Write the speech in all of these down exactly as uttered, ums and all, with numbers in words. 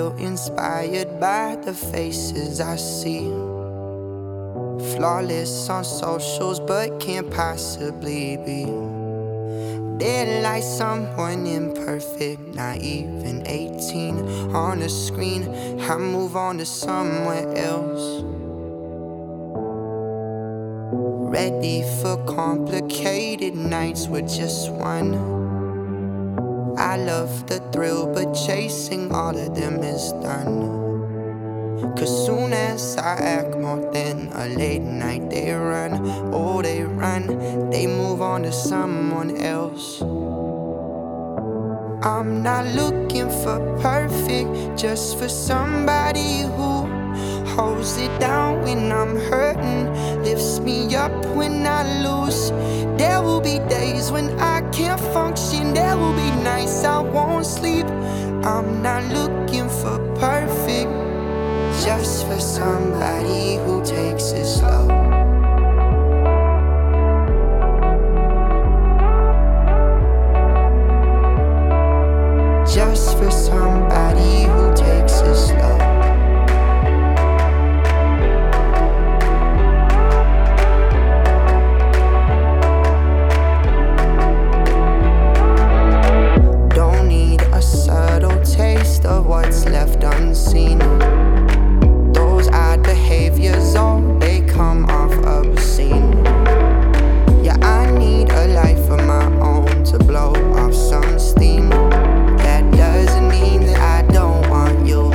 feel inspired by the faces I see. Flawless on socials, but can't possibly be. They're like someone imperfect, not even eighteen. On the screen, I move on to somewhere else. Ready for complicated nights with just one. I love the thrill, but chasing all of them is done. Cause soon as I act more than a late night, they run, oh they run, they move on to someone else. I'm not looking for perfect, just for somebody who holds it down when I'm hurting, lifts me up when I lose. There will be days when I can't function, there will be nights I won't sleep. I'm not looking for perfect, just for somebody who takes it slow. Just for somebody who takes it slow. Don't need a subtle taste of what's left unseen. Those odd behaviors, all they come off obscene. Yeah, I need a life of my own to blow off some steam. That doesn't mean that I don't want you.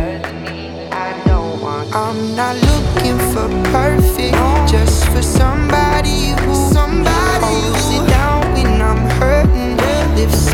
I'm not looking for perfect, just for somebody who somebody holds it down when I'm hurting, lifts